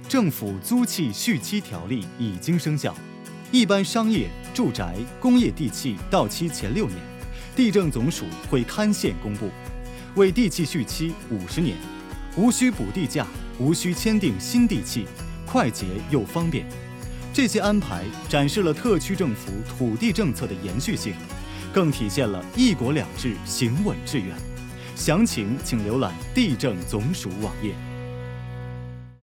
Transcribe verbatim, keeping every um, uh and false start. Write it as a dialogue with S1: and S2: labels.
S1: 政府租契续期条例已经生效，一般商业、住宅、工业地契到期前六年，地政总署会刊宪公布。为地契续期五十年，无需补地价，无需签订新地契，快捷又方便。这些安排展示了特区政府土地政策的延续性，更体现了一国两制行稳致远。详情请浏览地政总署网页。